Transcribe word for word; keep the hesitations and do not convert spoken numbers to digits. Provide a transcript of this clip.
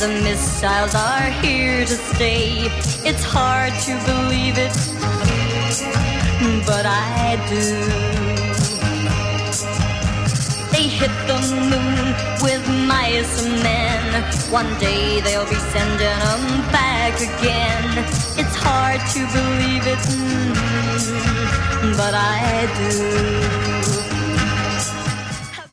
the missiles are here to stay. It's hard to believe it, but I do. They hit the moon with mice and men. One day they'll be sending them back again. It's hard to believe it, but I do.